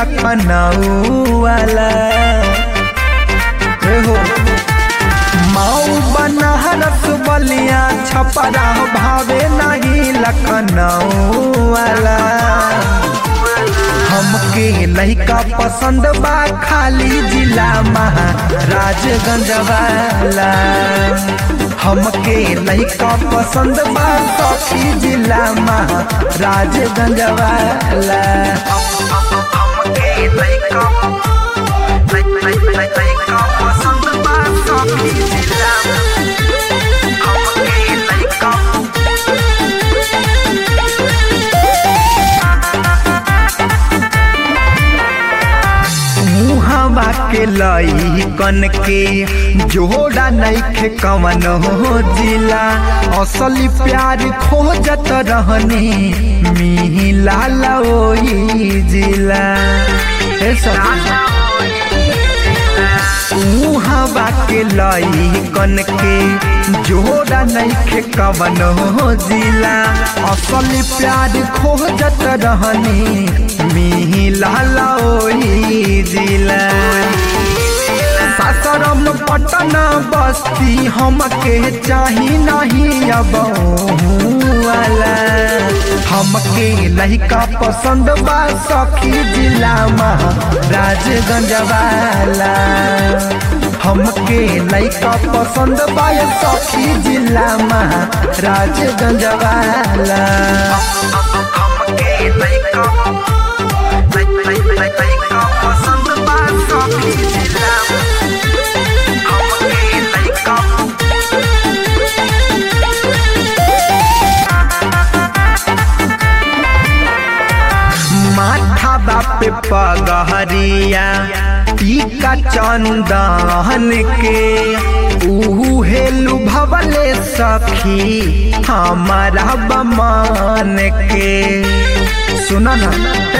लखनऊ वाला हो। माऊ बनारस बलिया छपरा भावे नहीं लखनऊ वाला। हमके लइका पसंद बा खाली जिला महाराजगंज वाला। हमके लइका पसंद बा सखी जिला महाराजगंज वाला। हमके लइका पसंद बा सखी जिला। हमके लइका मुहावा के लइकन के जोड़ा नइखे कवन हो जिला। असली प्यार खोजत रहने मिला ओई जिला। मुहावा के लइकन के जोड़ा नइखे कवन हो जिला। असली प्यार खोजत रहने मिला ओई जिला। सासाराम पटना बस्ती हमके चाही नहीं अब वाला। हमके लइका पसंद बा सखी जिला महाराजगंज वाला। हमके लइका पसंद बा सखी जिला महाराजगंज वाला। हमके लइका पसंद बा सखी जिला। हमके लइका माथा बापे पगहरिया टीका चंदन के उहे लुभवले सखी हमारा बमान के। सुना ना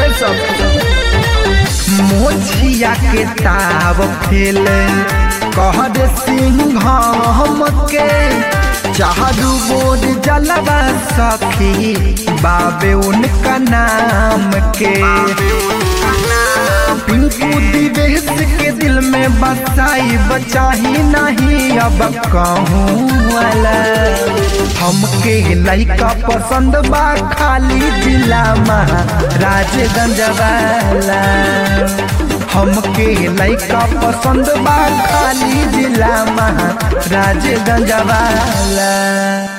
मोछिया के ताव फेल कहर सिंह हमके। चारू बोर जलवा सखी बाबे उनका नाम के। पिंकू दिवेश के दिल में बसाई बचाही नहीं अब कहूँ वाला। हमके लइका पसंद बा खाली जिला महाराजगंज वाला। हमके लइका पसंद बा खाली जिला महाराजगंज वाला।